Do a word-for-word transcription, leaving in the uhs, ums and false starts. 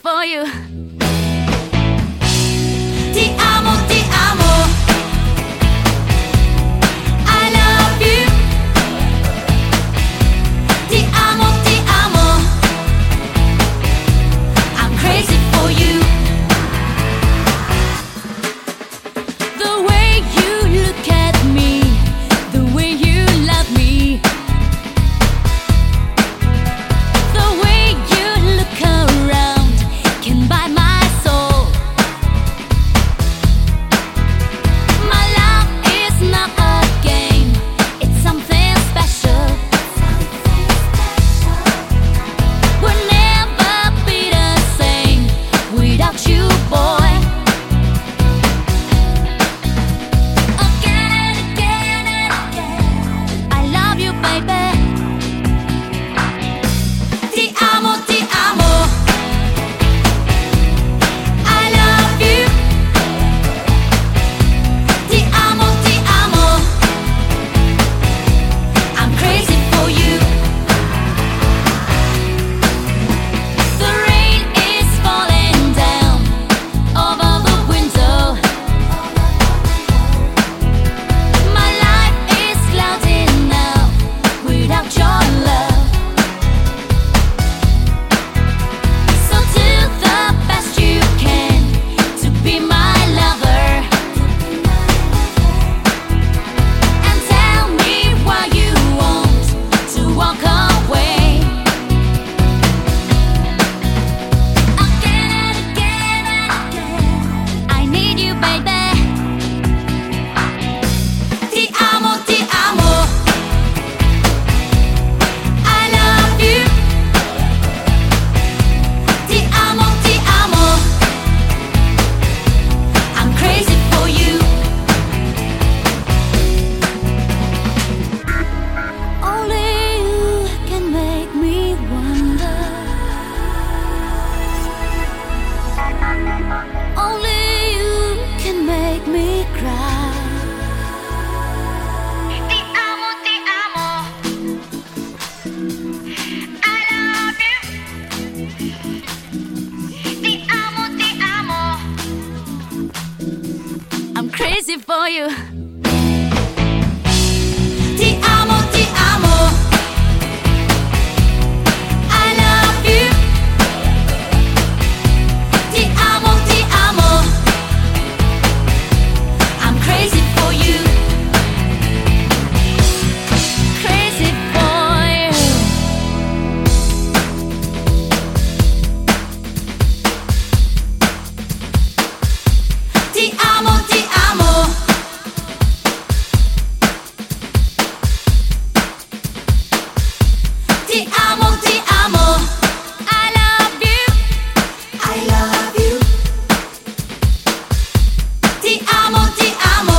for you. Ti amo, ti amo. I love you. Ti amo, ti amo. I'm crazy for you. The way you look at me, the way you love me, the way you look around can buy my soul. My love is not a game, it's something special. We'll never be the same without you, boy. Again and again and again, I love you, baby. Ti amo, ti amo. I love you. Ti amo, ti amo. I'm crazy for you. The rain is falling down over the window. My life is cloudy now without your love. So do the best you can to be my lover, and tell me why you want to walk away. Again and again and again, I need you, baby. Ti amo, ti amo. I love you. Ti amo, ti amo. I'm crazy for you. Only you can make me wonder. Only you can make me cry. Ti amo, ti amo. I love you. Ti amo, ti amo. I'm crazy for you. Ti amo, ti amo. I love you. Ti amo, ti amo. I'm crazy for you. Crazy for you. Ti amo, ti amo. Ti amo, ti amo. I love you. I love you. Ti amo, ti amo.